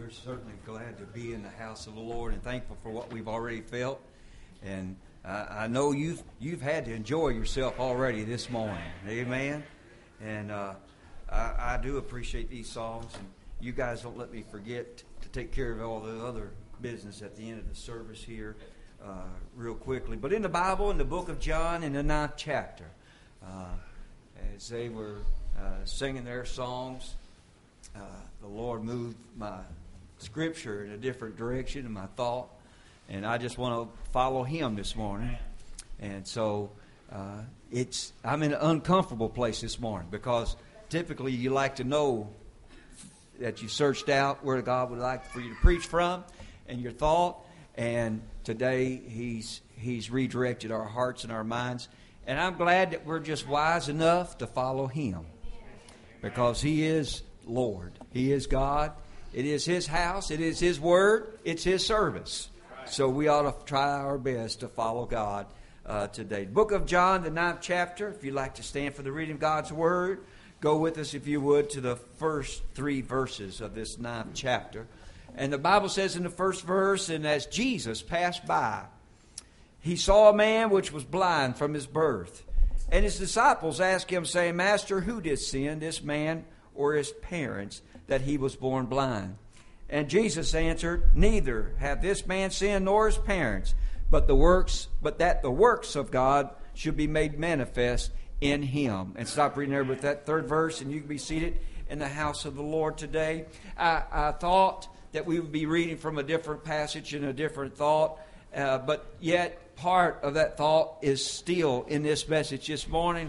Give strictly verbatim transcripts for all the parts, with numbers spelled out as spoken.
We're certainly glad to be in the house of the Lord and thankful for what we've already felt. And uh, I know you've you've had to enjoy yourself already this morning. Amen. And uh, I, I do appreciate these songs. And you guys don't let me forget to take care of all the other business at the end of the service here uh, real quickly. But in the Bible, in the book of John, in the ninth chapter, uh, as they were uh, singing their songs, uh, the Lord moved my scripture in a different direction in my thought, and I just want to follow Him this morning. And so uh, it's I'm in an uncomfortable place this morning, because typically you like to know that you searched out where God would like for you to preach from and your thought, and today He's He's redirected our hearts and our minds, and I'm glad that we're just wise enough to follow Him, because He is Lord. He is God. It is His house. It is His word. It's His service. So we ought to try our best to follow God uh, today. Book of John, the ninth chapter. If you'd like to stand for the reading of God's word, go with us, if you would, to the first three verses of this ninth chapter. And the Bible says in the first verse, "And as Jesus passed by, He saw a man which was blind from his birth. And His disciples asked Him, saying, Master, who did sin, this man or his parents, that he was born blind? And Jesus answered, Neither have this man sinned nor his parents, but the works, but that the works of God should be made manifest in him." And stop reading there with that third verse, and you can be seated in the house of the Lord today. I, I thought that we would be reading from a different passage and a different thought, uh, but yet part of that thought is still in this message this morning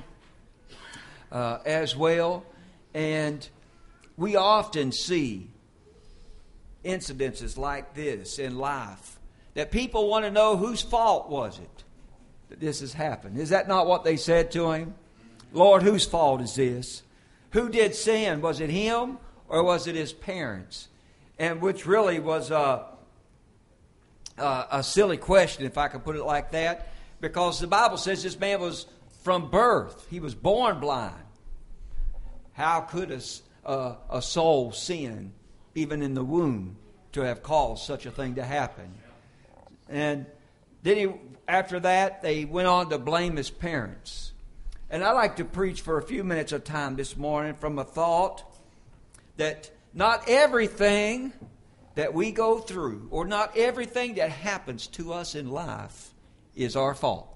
uh, as well. And we often see incidences like this in life, that people want to know whose fault was it that this has happened. Is that not what they said to Him? Lord, whose fault is this? Who did sin? Was it Him or was it his parents? And which really was a, a, a silly question, if I could put it like that, because the Bible says this man was from birth. He was born blind. How could a, uh, a soul sin, even in the womb, to have caused such a thing to happen? And then he, after that, they went on to blame his parents. And I like to preach for a few minutes of time this morning from a thought that not everything that we go through, or not everything that happens to us in life, is our fault.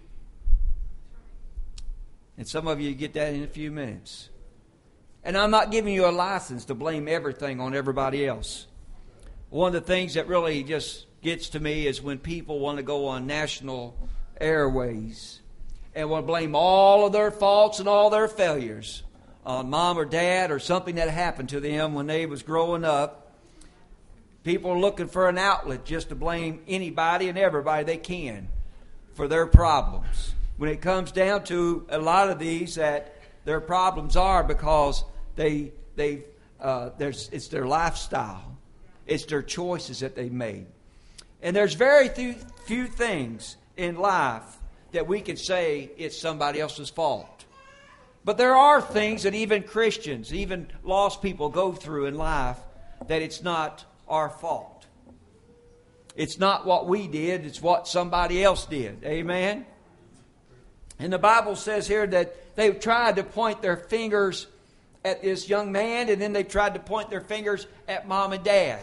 And some of you get that in a few minutes. And I'm not giving you a license to blame everything on everybody else. One of the things that really just gets to me is when people want to go on national airways and want to blame all of their faults and all their failures on mom or dad or something that happened to them when they was growing up. People are looking for an outlet just to blame anybody and everybody they can for their problems. When it comes down to a lot of these, that their problems are because They, they, uh, there's, it's their lifestyle. It's their choices that they made. And there's very few, few things in life that we could say it's somebody else's fault. But there are things that even Christians, even lost people go through in life that it's not our fault. It's not what we did, it's what somebody else did. Amen? And the Bible says here that they tried to point their fingers at this young man, and then they tried to point their fingers at mom and dad.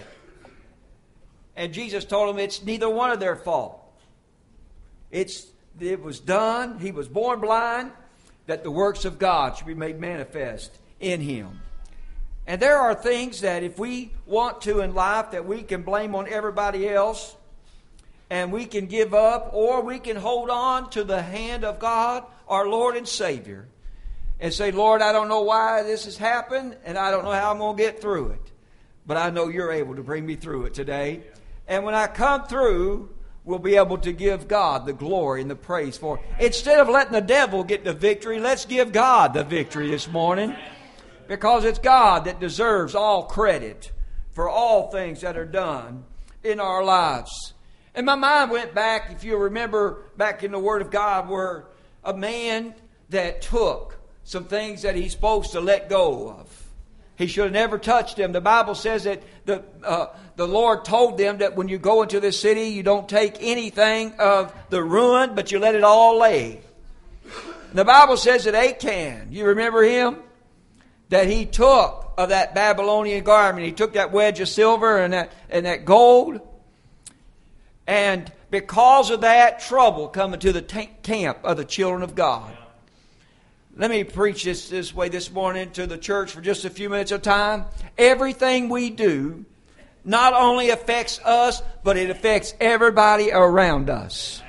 And Jesus told them it's neither one of their fault. It's it was done. He was born blind, that the works of God should be made manifest in him. And there are things that if we want to in life that we can blame on everybody else, and we can give up, or we can hold on to the hand of God, our Lord and Savior, and say, Lord, I don't know why this has happened, and I don't know how I'm going to get through it. But I know You're able to bring me through it today. And when I come through, we'll be able to give God the glory and the praise for it. Instead of letting the devil get the victory, let's give God the victory this morning. Because it's God that deserves all credit for all things that are done in our lives. And my mind went back, if you remember, back in the Word of God, where a man that took some things that he's supposed to let go of. He should have never touched them. The Bible says that the uh, the Lord told them that when you go into this city, you don't take anything of the ruin, but you let it all lay. And the Bible says that Achan, you remember him? That he took of that Babylonian garment. He took that wedge of silver and that, and that gold. And because of that, trouble coming to the t- camp of the children of God. Let me preach this this way this morning to the church for just a few minutes of time. Everything we do not only affects us, but it affects everybody around us.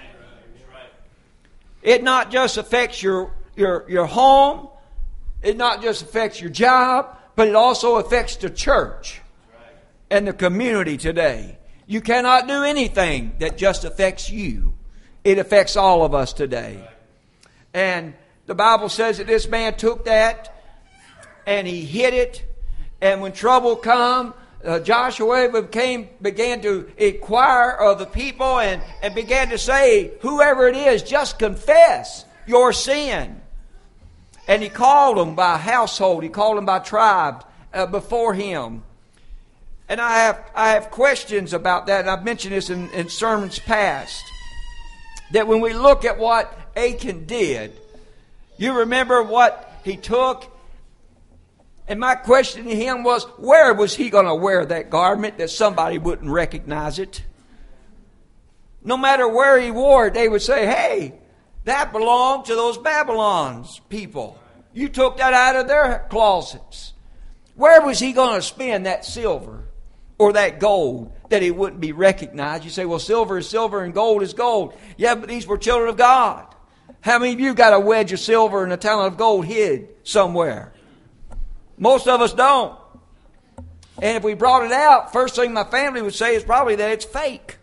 It not just affects your, your, your home, it not just affects your job, but it also affects the church and the community today. You cannot do anything that just affects you. It affects all of us today. And the Bible says that this man took that and he hid it. And when trouble come, uh, Joshua became, began to inquire of the people and, and began to say, whoever it is, just confess your sin. And he called them by household. He called them by tribe uh, before him. And I have I have questions about that. And I've mentioned this in, in sermons past. That when we look at what Achan did, you remember what he took? And my question to him was, where was he going to wear that garment that somebody wouldn't recognize it? No matter where he wore it, they would say, hey, that belonged to those Babylon's people. You took that out of their closets. Where was he going to spend that silver or that gold that he wouldn't be recognized? You say, well, silver is silver and gold is gold. Yeah, but these were children of God. How many of you got a wedge of silver and a talent of gold hid somewhere? Most of us don't. And if we brought it out, first thing my family would say is probably that it's fake.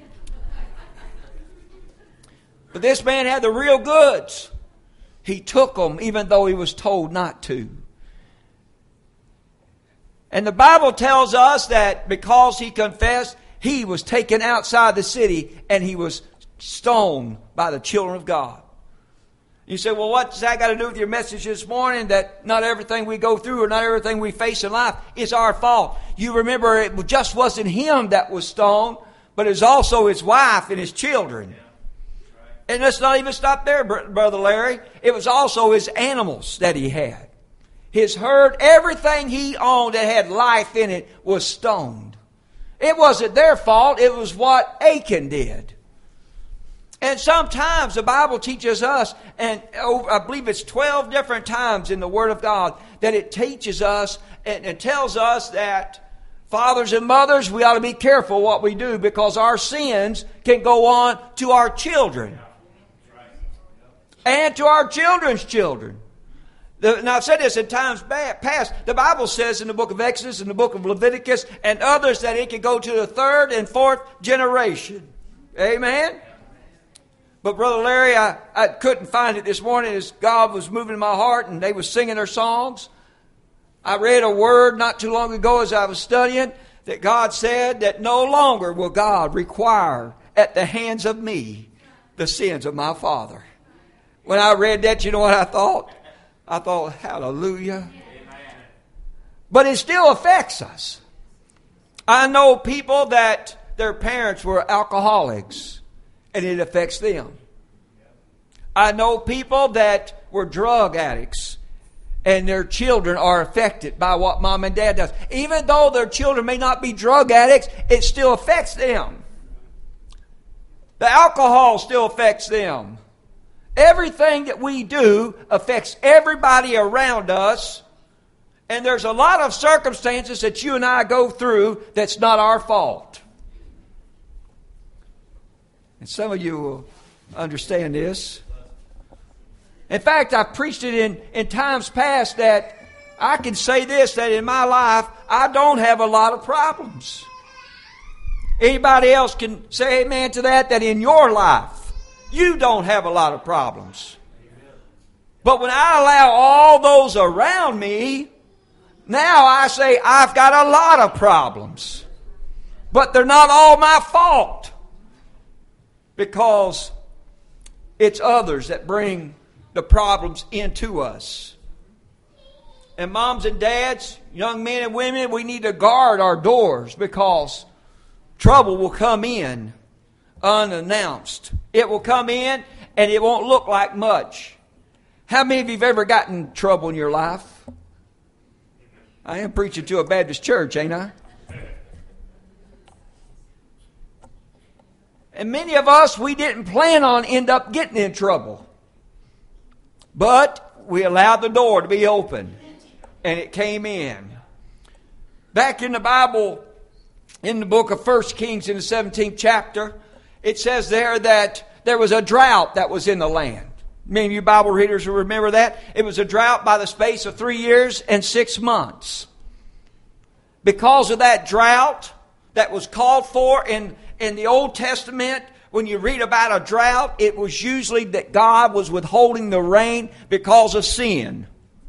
But this man had the real goods. He took them even though he was told not to. And the Bible tells us that because he confessed, he was taken outside the city and he was stoned by the children of God. You say, well, what's that got to do with your message this morning? That not everything we go through or not everything we face in life is our fault. You remember it just wasn't him that was stoned, but it was also his wife and his children. And let's not even stop there, Brother Larry. It was also his animals that he had. His herd, everything he owned that had life in it was stoned. It wasn't their fault. It was what Achan did. And sometimes the Bible teaches us, and I believe it's twelve different times in the Word of God, that it teaches us and, and tells us that fathers and mothers, we ought to be careful what we do because our sins can go on to our children and to our children's children. The, now, I've said this in times past. The Bible says in the book of Exodus, in the book of Leviticus, and others that it can go to the third and fourth generation. Amen? But Brother Larry, I, I couldn't find it this morning as God was moving in my heart and they were singing their songs. I read a word not too long ago as I was studying that God said that no longer will God require at the hands of me the sins of my father. When I read that, you know what I thought? I thought, hallelujah. Amen. But it still affects us. I know people that their parents were alcoholics. And it affects them. I know people that were drug addicts and their children are affected by what mom and dad does. Even though their children may not be drug addicts, it still affects them. The alcohol still affects them. Everything that we do affects everybody around us. And there's a lot of circumstances that you and I go through that's not our fault. And some of you will understand this. In fact, I've preached it in, in times past that I can say this, that in my life, I don't have a lot of problems. Anybody else can say amen to that, that in your life, you don't have a lot of problems. But when I allow all those around me, now I say I've got a lot of problems. But they're not all my fault. Because it's others that bring the problems into us. And moms and dads, young men and women, we need to guard our doors because trouble will come in unannounced. It will come in and it won't look like much. How many of you have ever gotten trouble in your life? I am preaching to a Baptist church, ain't I? And many of us, we didn't plan on end up getting in trouble. But we allowed the door to be open. And it came in. Back in the Bible, in the book of First Kings in the seventeenth chapter, it says there that there was a drought that was in the land. Many of you Bible readers will remember that. It was a drought by the space of three years and six months. Because of that drought that was called for in, in the Old Testament, when you read about a drought, it was usually that God was withholding the rain because of sin.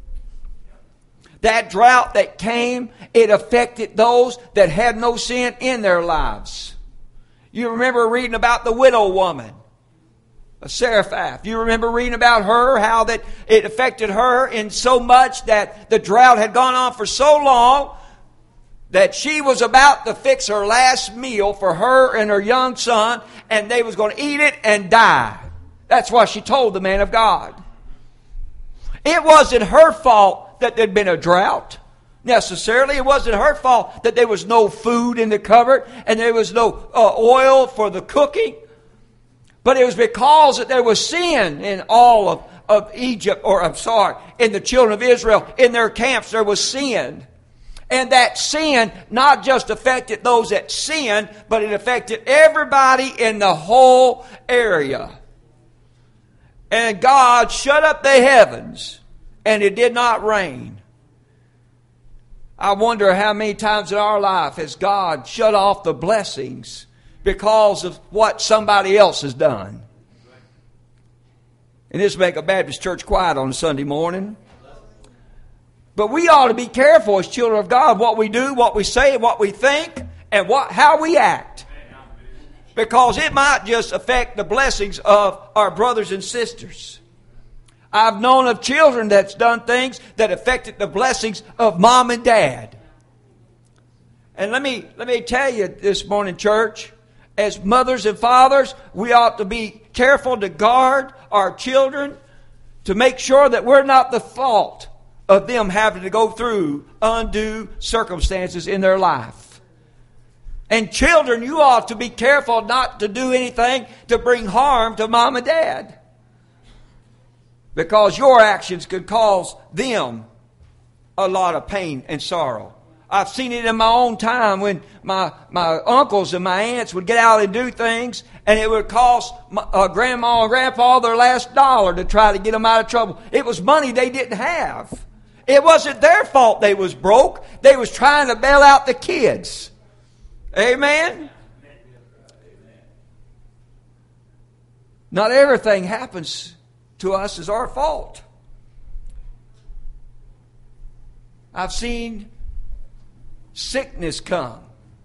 That drought that came, it affected those that had no sin in their lives. You remember reading about the widow woman, Zarephath. You remember reading about her, how that it affected her in so much that the drought had gone on for so long that she was about to fix her last meal for her and her young son, and they was going to eat it and die. That's what she told the man of God. It wasn't her fault that there'd been a drought. Necessarily, it wasn't her fault that there was no food in the cupboard and there was no uh, oil for the cooking. But it was because that there was sin in all of, of Egypt, or I'm sorry, in the children of Israel. In their camps there was sin. And that sin not just affected those that sinned, but it affected everybody in the whole area. And God shut up the heavens, and it did not rain. I wonder how many times in our life has God shut off the blessings because of what somebody else has done. And this make a Baptist church quiet on a Sunday morning. But we ought to be careful as children of God what we do, what we say, what we think, and what how we act. Because it might just affect the blessings of our brothers and sisters. I've known of children that's done things that affected the blessings of mom and dad. And let me let me tell you this morning, church, as mothers and fathers, we ought to be careful to guard our children to make sure that we're not the fault of them having to go through undue circumstances in their life. And children, you ought to be careful not to do anything to bring harm to mom and dad. Because your actions could cause them a lot of pain and sorrow. I've seen it in my own time when my, my uncles and my aunts would get out and do things, and it would cost my, uh, grandma and grandpa their last dollar to try to get them out of trouble. It was money they didn't have. It wasn't their fault they was broke. They was trying to bail out the kids. Amen? Not everything happens to us is our fault. I've seen sickness come.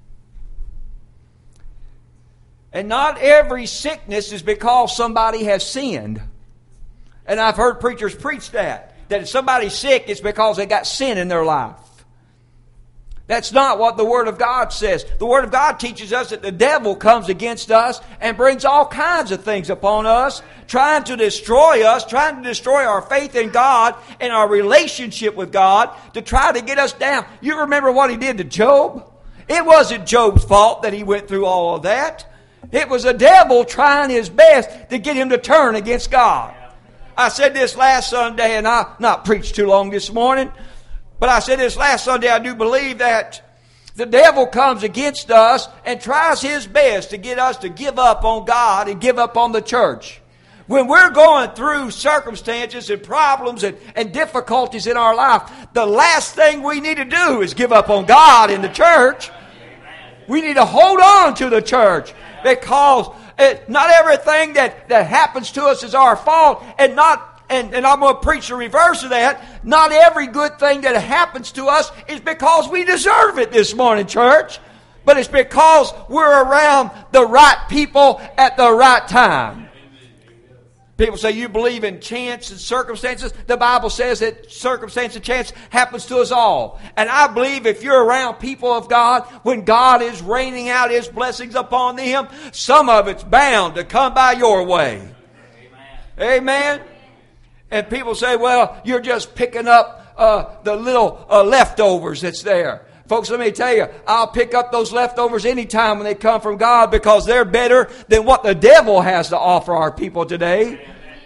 And not every sickness is because somebody has sinned. And I've heard preachers preach that. That if somebody's sick, it's because they got sin in their life. That's not what the Word of God says. The Word of God teaches us that the devil comes against us and brings all kinds of things upon us, trying to destroy us, trying to destroy our faith in God and our relationship with God, to try to get us down. You remember what he did to Job? It wasn't Job's fault that he went through all of that. It was the devil trying his best to get him to turn against God. I said this last Sunday, and I not preached too long this morning, but I said this last Sunday, I do believe that the devil comes against us and tries his best to get us to give up on God and give up on the church. When we're going through circumstances and problems and, and difficulties in our life, the last thing we need to do is give up on God and the church. We need to hold on to the church, because it, not everything that, that happens to us is our fault, and not And, and I'm going to preach the reverse of that. Not every good thing that happens to us is because we deserve it this morning, church. But it's because we're around the right people at the right time. People say you believe in chance and circumstances. The Bible says that circumstance and chance happens to us all. And I believe if you're around people of God, when God is raining out His blessings upon them, some of it's bound to come by your way. Amen. Amen. And people say, well, you're just picking up uh, the little uh, leftovers that's there. Folks, let me tell you, I'll pick up those leftovers anytime when they come from God, because they're better than what the devil has to offer our people today.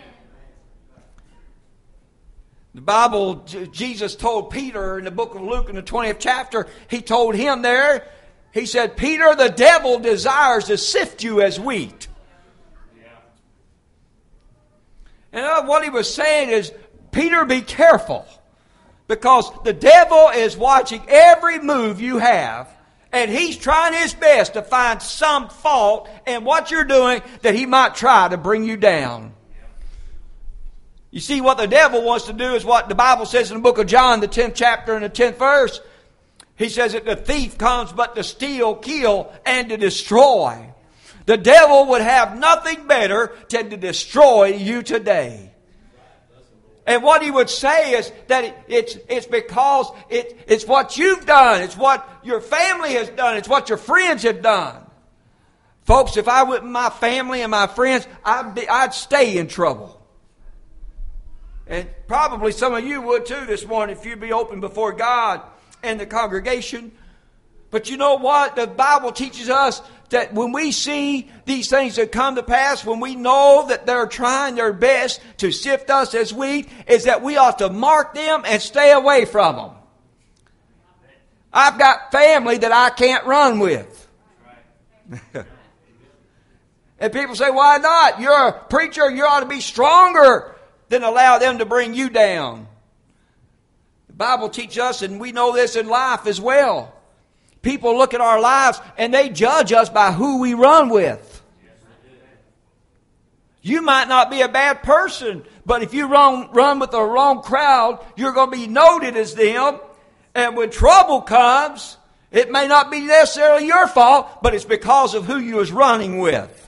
The Bible, Jesus told Peter in the book of Luke in the twentieth chapter, He told him there, He said, Peter, the devil desires to sift you as wheat. And what He was saying is, Peter, be careful. Because the devil is watching every move you have, and he's trying his best to find some fault in what you're doing that he might try to bring you down. You see, what the devil wants to do is what the Bible says in the book of John, the tenth chapter and the tenth verse. He says that the thief comes but to steal, kill, and to destroy. The devil would have nothing better than to destroy you today. And what he would say is that it, it's, it's because it, it's what you've done. It's what your family has done. It's what your friends have done. Folks, if I went with my family and my friends, I'd, be, I'd stay in trouble. And probably some of you would too this morning if you'd be open before God and the congregation. But you know what? The Bible teaches us that when we see these things that come to pass, when we know that they're trying their best to sift us as wheat, is that we ought to mark them and stay away from them. I've got family that I can't run with. And people say, why not? You're a preacher, you ought to be stronger than allow them to bring you down. The Bible teaches us, and we know this in life as well. People look at our lives and they judge us by who we run with. You might not be a bad person, but if you run, run with the wrong crowd, you're going to be noted as them. And when trouble comes, it may not be necessarily your fault, but it's because of who you was running with.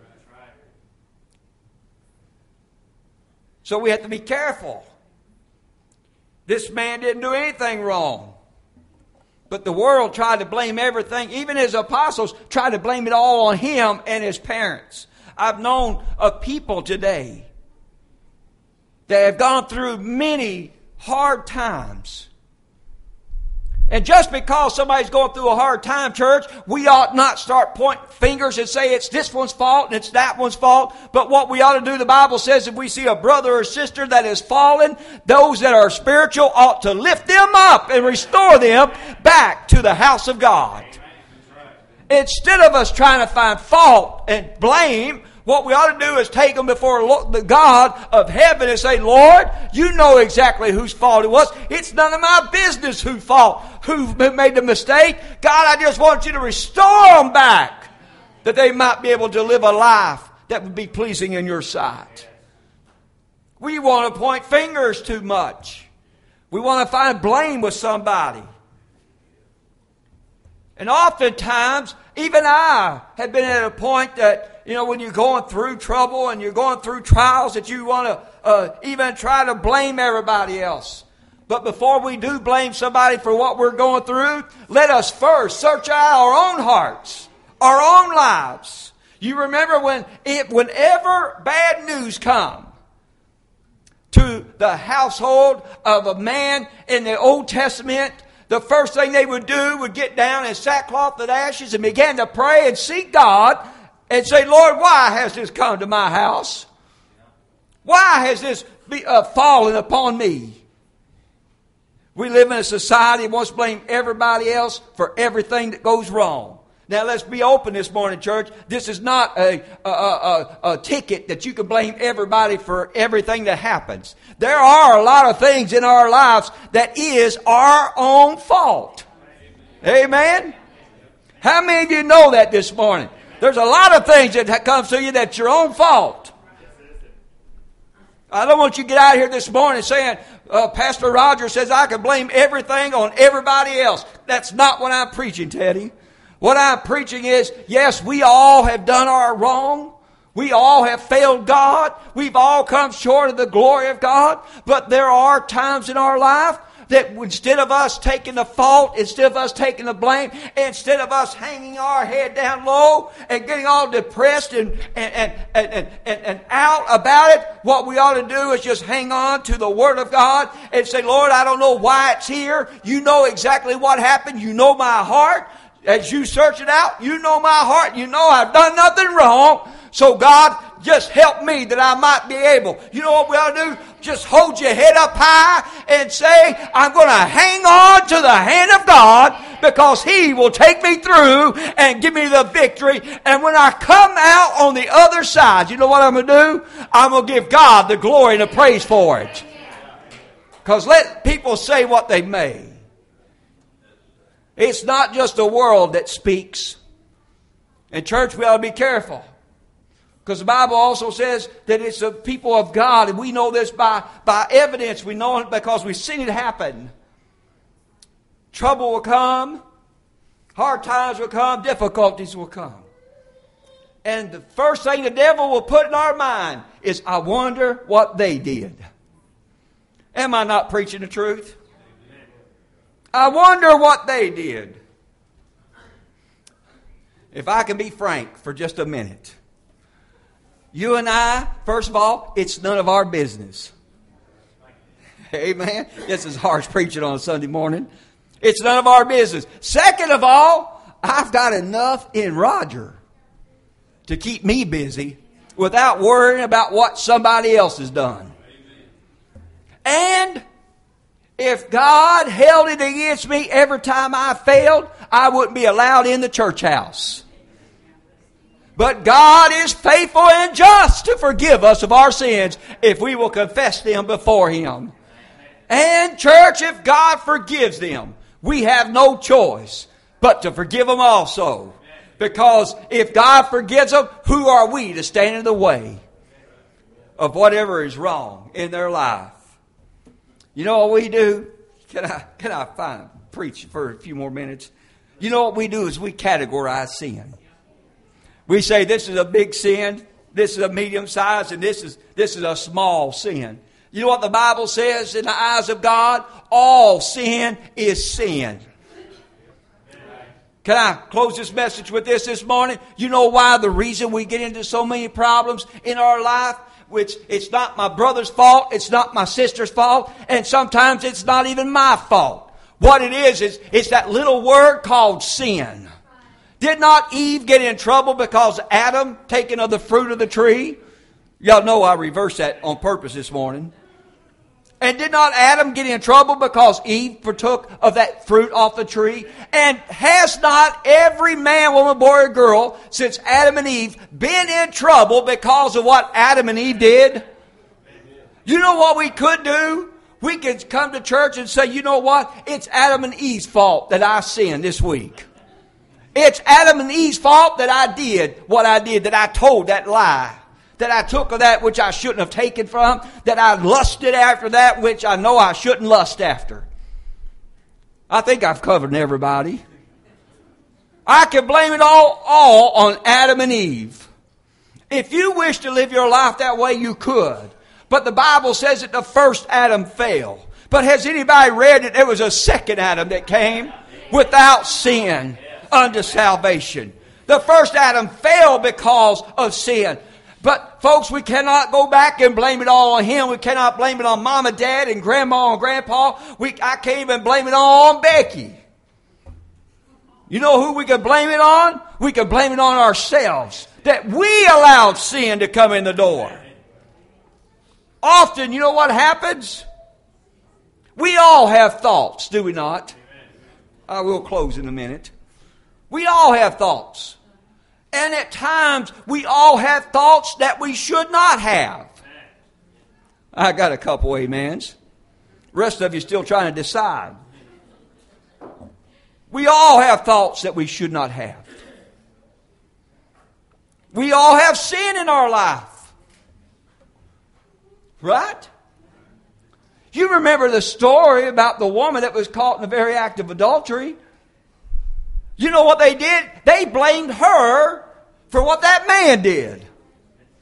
So we have to be careful. This man didn't do anything wrong. But the world tried to blame everything. Even his apostles tried to blame it all on him and his parents. I've known of people today that have gone through many hard times. And just because somebody's going through a hard time, church, we ought not start pointing fingers and say it's this one's fault and it's that one's fault. But what we ought to do, the Bible says, if we see a brother or sister that is fallen, those that are spiritual ought to lift them up and restore them back to the house of God. Instead of us trying to find fault and blame, what we ought to do is take them before the God of heaven and say, Lord, you know exactly whose fault it was. It's none of my business whose fault, who made the mistake. God, I just want you to restore them back, that they might be able to live a life that would be pleasing in your sight. We want to point fingers too much. We want to find blame with somebody. And oftentimes, even I have been at a point that, you know, when you're going through trouble and you're going through trials, that you want to uh, even try to blame everybody else. But before we do blame somebody for what we're going through, let us first search out our own hearts, our own lives. You remember when it, whenever bad news come to the household of a man in the Old Testament, the first thing they would do would get down in sackcloth and ashes and begin to pray and seek God and say, Lord, why has this come to my house? Why has this be, uh, fallen upon me? We live in a society that wants to blame everybody else for everything that goes wrong. Now let's be open this morning, church. This is not a, a, a, a ticket that you can blame everybody for everything that happens. There are a lot of things in our lives that is our own fault. Amen? How many of you know that this morning? There's a lot of things that comes to you that's your own fault. I don't want you to get out of here this morning saying, uh, Pastor Roger says I can blame everything on everybody else. That's not what I'm preaching, Teddy. What I'm preaching is, yes, we all have done our wrong. We all have failed God. We've all come short of the glory of God. But there are times in our life that instead of us taking the fault, instead of us taking the blame, instead of us hanging our head down low and getting all depressed and, and, and, and, and, and out about it, what we ought to do is just hang on to the Word of God and say, Lord, I don't know why it's here. You know exactly what happened. You know my heart. As you search it out, you know my heart. You know I've done nothing wrong. So God, just help me that I might be able. You know what we ought to do? Just hold your head up high and say, I'm going to hang on to the hand of God because He will take me through and give me the victory. And when I come out on the other side, you know what I'm going to do? I'm going to give God the glory and the praise for it. Because let people say what they may. It's not just the world that speaks. In church, we ought to be careful. Because the Bible also says that it's the people of God. And we know this by, by evidence. We know it because we've seen it happen. Trouble will come. Hard times will come. Difficulties will come. And the first thing the devil will put in our mind is, I wonder what they did. Am I not preaching the truth? I wonder what they did. If I can be frank for just a minute. You and I, first of all, it's none of our business. Amen. This is harsh preaching on a Sunday morning. It's none of our business. Second of all, I've got enough in Roger to keep me busy without worrying about what somebody else has done. And if God held it against me every time I failed, I wouldn't be allowed in the church house. But God is faithful and just to forgive us of our sins if we will confess them before Him. And church, if God forgives them, we have no choice but to forgive them also. Because if God forgives them, who are we to stand in the way of whatever is wrong in their life? You know what we do? Can I, can I find, preach for a few more minutes? You know what we do is we categorize sin. We say this is a big sin, this is a medium size, and this is this is a small sin. You know what the Bible says in the eyes of God? All sin is sin. Can I close this message with this this morning? You know why the reason we get into so many problems in our life? Which it's not my brother's fault, it's not my sister's fault, and sometimes it's not even my fault. What it is, is it's that little word called sin. Did not Eve get in trouble because Adam taken of the fruit of the tree? Y'all know I reversed that on purpose this morning. And did not Adam get in trouble because Eve partook of that fruit off the tree? And has not every man, woman, boy, or girl since Adam and Eve been in trouble because of what Adam and Eve did? You know what we could do? We could come to church and say, you know what? It's Adam and Eve's fault that I sinned this week. It's Adam and Eve's fault that I did what I did, that I told that lie, that I took of that which I shouldn't have taken from, that I lusted after that which I know I shouldn't lust after. I think I've covered everybody. I can blame it all, all on Adam and Eve. If you wish to live your life that way, you could. But the Bible says that the first Adam fell. But has anybody read that there was a second Adam that came without sin unto salvation? The first Adam fell because of sin. But folks, we cannot go back and blame it all on him. We cannot blame it on mom and dad and grandma and grandpa. We, I can't even blame it all on Becky. You know who we can blame it on? We can blame it on ourselves. That we allowed sin to come in the door. Often, you know what happens? We all have thoughts, do we not? I will close in a minute. We all have thoughts. And at times, we all have thoughts that we should not have. I got a couple amens. The rest of you still trying to decide. We all have thoughts that we should not have. We all have sin in our life. Right? You remember the story about the woman that was caught in the very act of adultery. You know what they did? They blamed her for what that man did.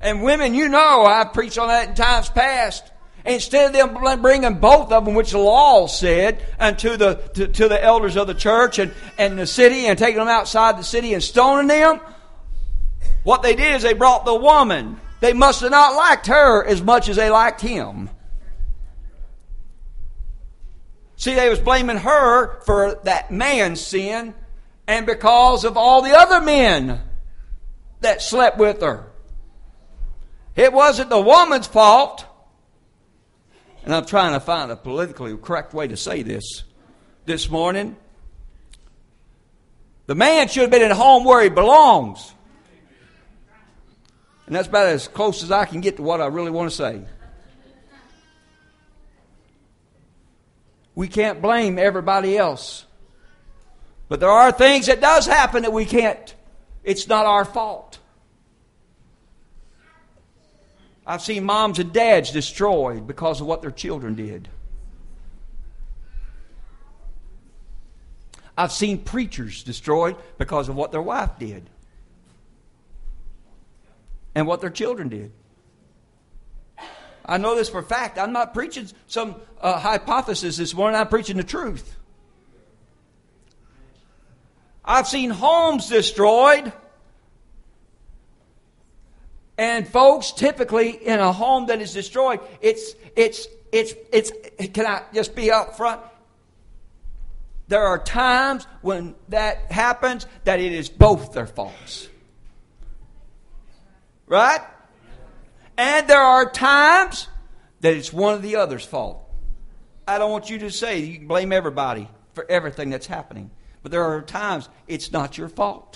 And women, you know, I've preached on that in times past. Instead of them bringing both of them, which the law said, unto the to, to the elders of the church and, and the city, and taking them outside the city and stoning them, what they did is they brought the woman. They must have not liked her as much as they liked him. See, they was blaming her for that man's sin, and because of all the other men that slept with her. It wasn't the woman's fault. And I'm trying to find a politically correct way to say this this morning. The man should have been at home where he belongs. And that's about as close as I can get to what I really want to say. We can't blame everybody else. But there are things that does happen that we can't. It's not our fault. I've seen moms and dads destroyed because of what their children did. I've seen preachers destroyed because of what their wife did. And what their children did. I know this for a fact. I'm not preaching some uh, hypothesis this morning. I'm preaching the truth. I've seen homes destroyed. And folks, typically in a home that is destroyed, it's, it's, it's, it's, can I just be up front? There are times when that happens that it is both their faults. Right? And there are times that it's one of the other's fault. I don't want you to say you can blame everybody for everything that's happening. But there are times it's not your fault.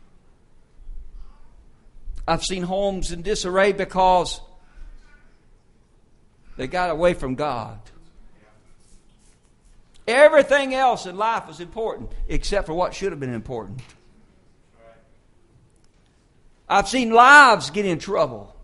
I've seen homes in disarray because they got away from God. Everything else in life is important except for what should have been important. I've seen lives get in trouble.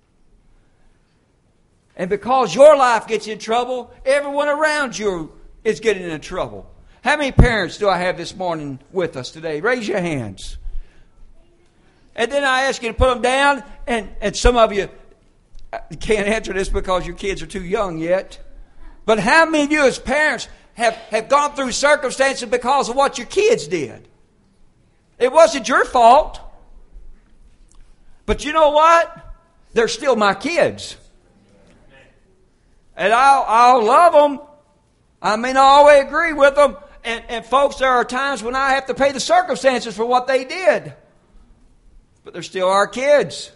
And because your life gets in trouble, everyone around you is getting in trouble. How many parents do I have this morning with us today? Raise your hands. And then I ask you to put them down, and, and some of you can't answer this because your kids are too young yet. But how many of you as parents have, have gone through circumstances because of what your kids did? It wasn't your fault. But you know what? They're still my kids. And I'll, I'll love them. I may not always agree with them. And, and folks, there are times when I have to pay the circumstances for what they did. But they're still our kids.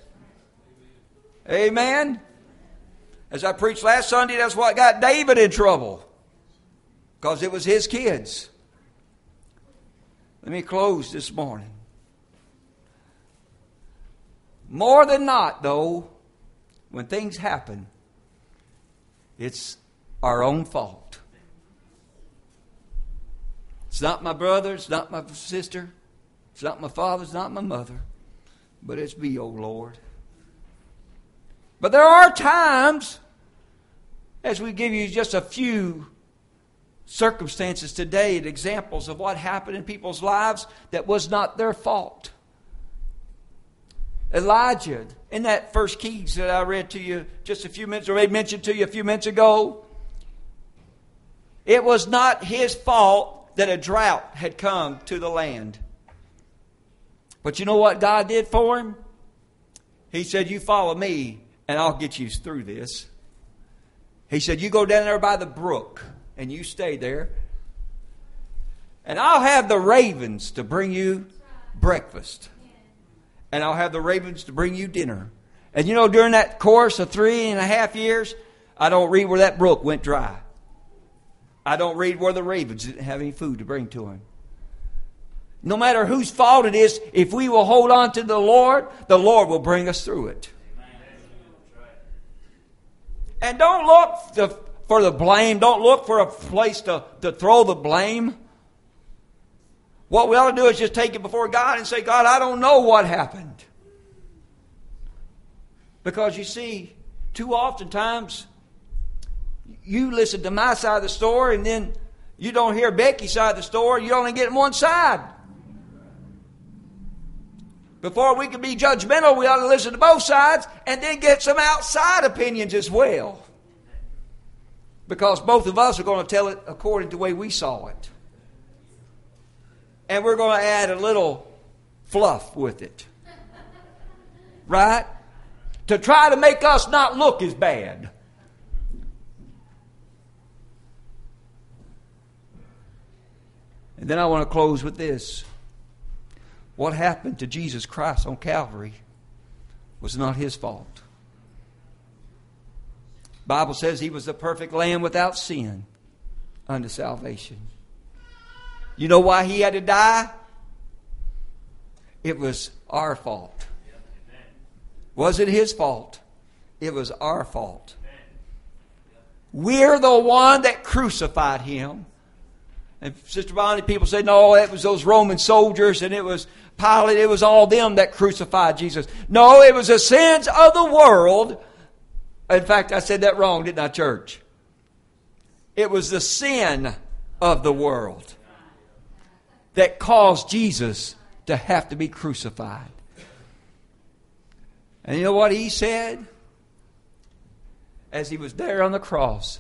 Amen? As I preached last Sunday, that's what got David in trouble. Because it was his kids. Let me close this morning. More than not, though, when things happen, it's our own fault. It's not my brother, it's not my sister, it's not my father, it's not my mother, but it's me, oh Lord. But there are times, as we give you just a few circumstances today and examples of what happened in people's lives that was not their fault. Elijah, in that first Kings that I read to you just a few minutes, or made mention to you a few minutes ago, it was not his fault that a drought had come to the land. But you know what God did for him? He said, you follow me and I'll get you through this. He said, you go down there by the brook and you stay there. And I'll have the ravens to bring you breakfast. And I'll have the ravens to bring you dinner. And you know, during that course of three and a half years, I don't read where that brook went dry. I don't read where the ravens didn't have any food to bring to him. No matter whose fault it is, if we will hold on to the Lord, the Lord will bring us through it. And don't look to, for the blame. Don't look for a place to, to throw the blame. What we ought to do is just take it before God and say, God, I don't know what happened. Because you see, too often times, you listen to my side of the story and then you don't hear Becky's side of the story. You only get one side. Before we can be judgmental, we ought to listen to both sides and then get some outside opinions as well. Because both of us are going to tell it according to the way we saw it. And we're going to add a little fluff with it. Right? To try to make us not look as bad. And then I want to close with this. What happened to Jesus Christ on Calvary was not His fault. The Bible says He was the perfect Lamb without sin unto salvation. You know why He had to die? It was our fault. Wasn't His fault. It was our fault. We're the one that crucified Him. And Sister Bonnie, people say, no, it was those Roman soldiers and it was Pilate. It was all them that crucified Jesus. No, it was the sins of the world. In fact, I said that wrong, didn't I, church? It was the sin of the world that caused Jesus to have to be crucified. And you know what He said? As He was there on the cross,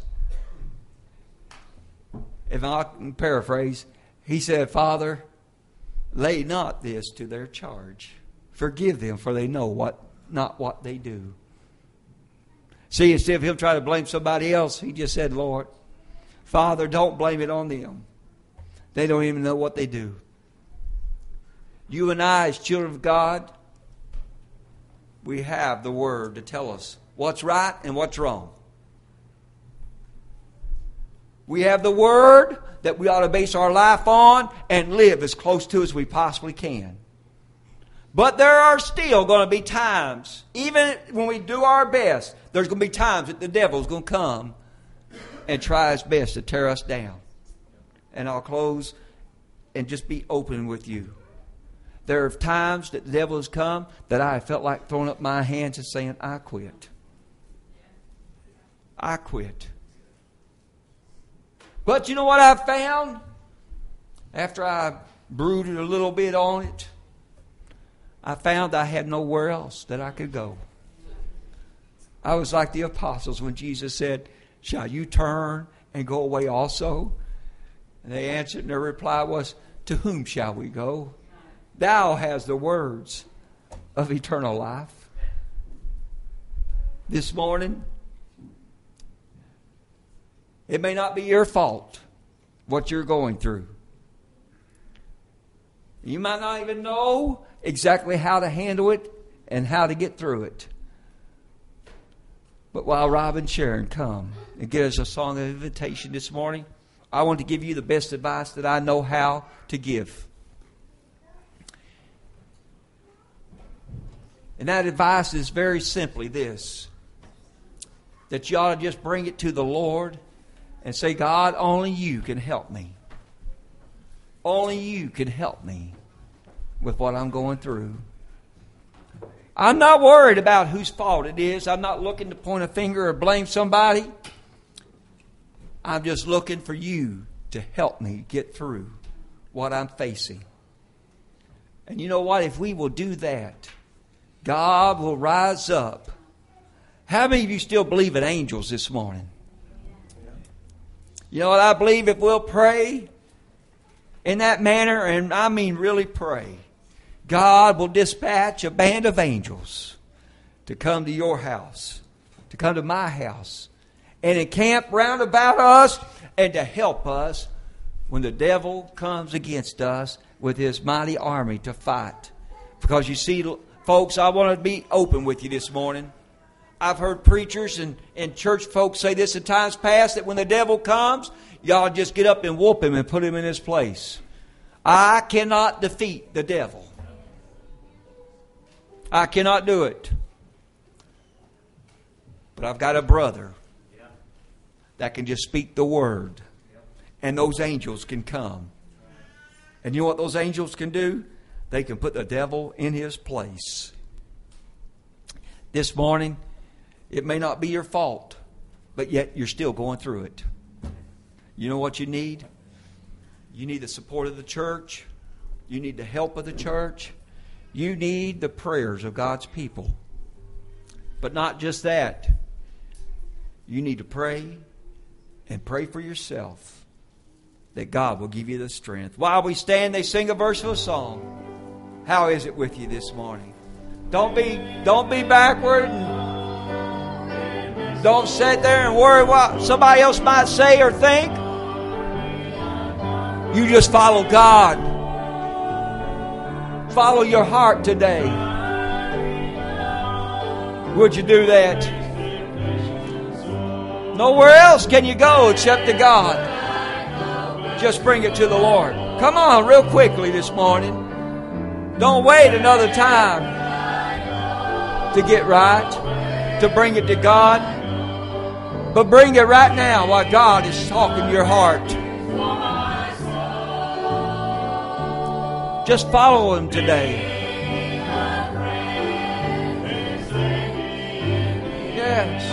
if I can paraphrase, He said, Father, lay not this to their charge. Forgive them, for they know what not what they do. See, instead of Him trying to blame somebody else, He just said, Lord, Father, don't blame it on them. They don't even know what they do. You and I, as children of God, we have the Word to tell us what's right and what's wrong. We have the Word that we ought to base our life on and live as close to as we possibly can. But there are still going to be times, even when we do our best, there's going to be times that the devil's going to come and try his best to tear us down. And I'll close and just be open with you. There are times that the devil has come that I have felt like throwing up my hands and saying, I quit. I quit. But you know what I found? After I brooded a little bit on it, I found I had nowhere else that I could go. I was like the apostles when Jesus said, shall you turn and go away also? And they answered, and their reply was, to whom shall we go? Thou hast the words of eternal life. This morning, it may not be your fault what you're going through. You might not even know exactly how to handle it and how to get through it. But while Rob and Sharon come and give us a song of invitation this morning, I want to give you the best advice that I know how to give. And that advice is very simply this: that you ought to just bring it to the Lord and say, God, only you can help me. Only you can help me with what I'm going through. I'm not worried about whose fault it is. I'm not looking to point a finger or blame somebody. I'm just looking for you to help me get through what I'm facing. And you know what? If we will do that, God will rise up. How many of you still believe in angels this morning? You know what? I believe if we'll pray in that manner, and I mean really pray, God will dispatch a band of angels to come to your house, to come to my house, and encamp round about us and to help us when the devil comes against us with his mighty army to fight. Because you see, folks, I want to be open with you this morning. I've heard preachers and, and church folks say this in times past, that when the devil comes, y'all just get up and whoop him and put him in his place. I cannot defeat the devil. I cannot do it. But I've got a brother that can just speak the word, and those angels can come. And you know what those angels can do? They can put the devil in his place. This morning, it may not be your fault, but yet you're still going through it. You know what you need? You need the support of the church. You need the help of the church. You need the prayers of God's people. But not just that. You need to pray and pray for yourself that God will give you the strength. While we stand, they sing a verse of a song. How is it with you this morning? Don't be, don't be backward. And don't sit there and worry what somebody else might say or think. You just follow God. Follow your heart today. Would you do that? Nowhere else can you go except to God. Just bring it to the Lord. Come on, real quickly this morning. Don't wait another time to get right, to bring it to God. But bring it right now while God is talking to your heart. Just follow Him today. Yes.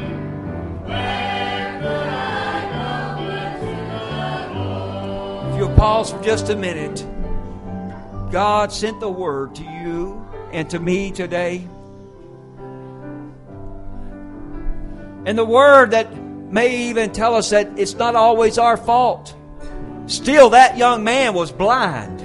If you'll pause for just a minute. God sent the word to you and to me today. And the word that may even tell us that it's not always our fault. Still, that young man was blind.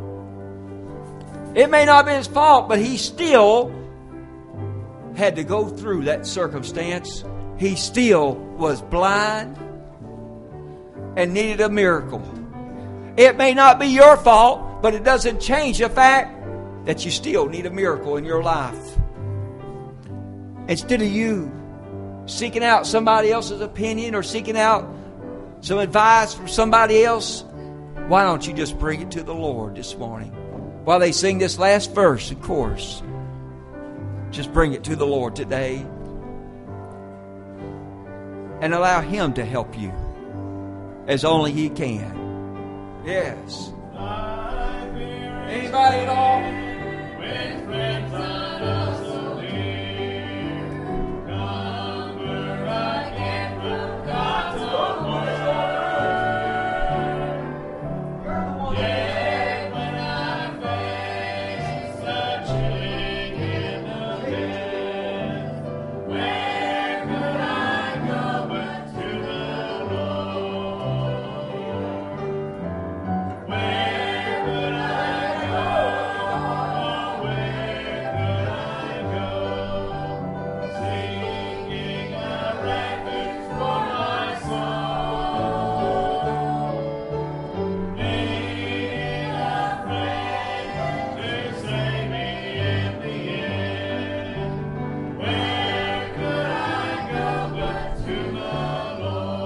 It may not be his fault, but he still had to go through that circumstance. He still was blind and needed a miracle. It may not be your fault, but it doesn't change the fact that you still need a miracle in your life. Instead of you seeking out somebody else's opinion or seeking out some advice from somebody else, why don't you just bring it to the Lord this morning? While they sing this last verse and chorus, just bring it to the Lord today and allow Him to help you as only He can. Yes. Anybody at all? When friends on us so near, come where I can from God's own word. Yet when I face such chilling in the wind, where could I go but to the Lord? Where could I go? Where could I go? Singing a refuge for my soul, needing a friend to save me in the end. Where could I go but to the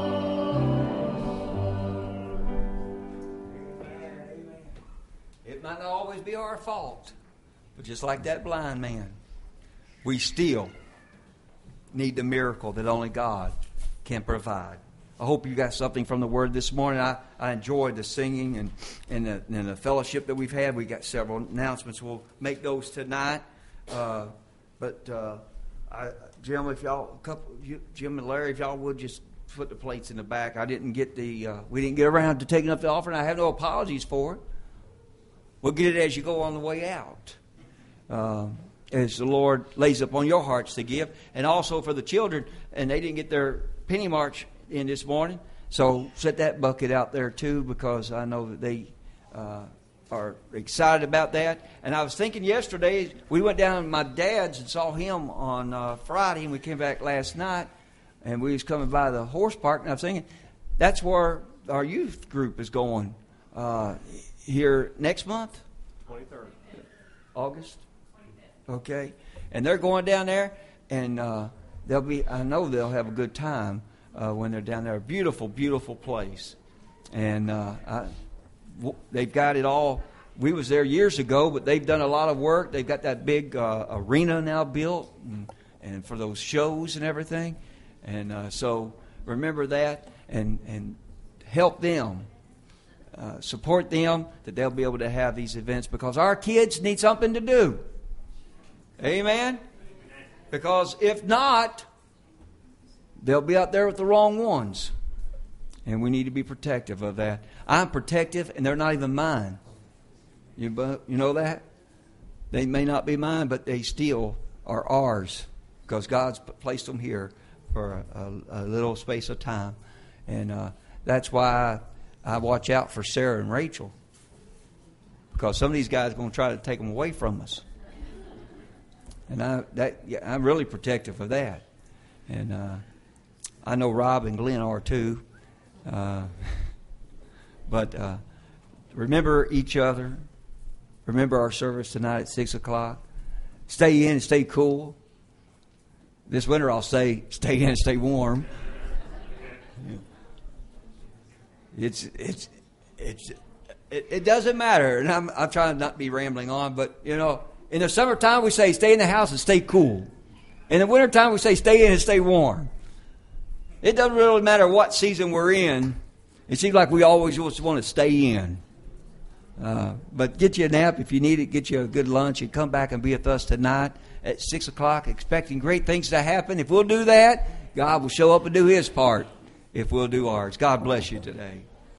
Lord? It might not always be our fault, but just like that blind man, we still need the miracle that only God can provide. I hope you got something from the Word this morning. I, I enjoyed the singing and, and, the, and the fellowship that we've had. We got several announcements. We'll make those tonight. Uh, but uh, I, Jim, if y'all, a couple, you, Jim and Larry, if y'all would just put the plates in the back. I didn't get the. Uh, we didn't get around to taking up the offering. I have no apologies for it. We'll get it as you go on the way out. Uh, as the Lord lays upon your hearts to give. And also for the children, and they didn't get their penny march in this morning. So set that bucket out there too, because I know that they uh, are excited about that. And I was thinking yesterday, we went down to my dad's and saw him on uh, Friday, and we came back last night, and we was coming by the horse park, and I was thinking, that's where our youth group is going uh, here next month? twenty-third. August? Okay. And they're going down there, and uh, they'll be, I know they'll have a good time uh, when they're down there. A beautiful, beautiful place. And uh, I, w- they've got it all. We was there years ago, but they've done a lot of work. They've got that big uh, arena now built, and, and for those shows and everything. And uh, so remember that, and, and help them. Uh, support them, that they'll be able to have these events, because our kids need something to do. Amen? Because if not, they'll be out there with the wrong ones. And we need to be protective of that. I'm protective, and they're not even mine. You, you know that? They may not be mine, but they still are ours because God's placed them here for a, a, a little space of time. And uh, that's why I watch out for Sarah and Rachel, because some of these guys are going to try to take them away from us. And I, that, yeah, I'm really protective of that. And uh, I know Rob and Glenn are too. Uh, but uh, remember each other. Remember our service tonight at six o'clock. Stay in and stay cool. This winter I'll say stay in and stay warm. It's it's it's it, it doesn't matter, and I'm I'm trying not to be rambling on, but you know, in the summertime we say stay in the house and stay cool. In the wintertime we say stay in and stay warm. It doesn't really matter what season we're in. It seems like we always just want to stay in. Uh, but get you a nap if you need it. Get you a good lunch and come back and be with us tonight at six o'clock, expecting great things to happen. If we'll do that, God will show up and do His part if we'll do ours. God bless you today.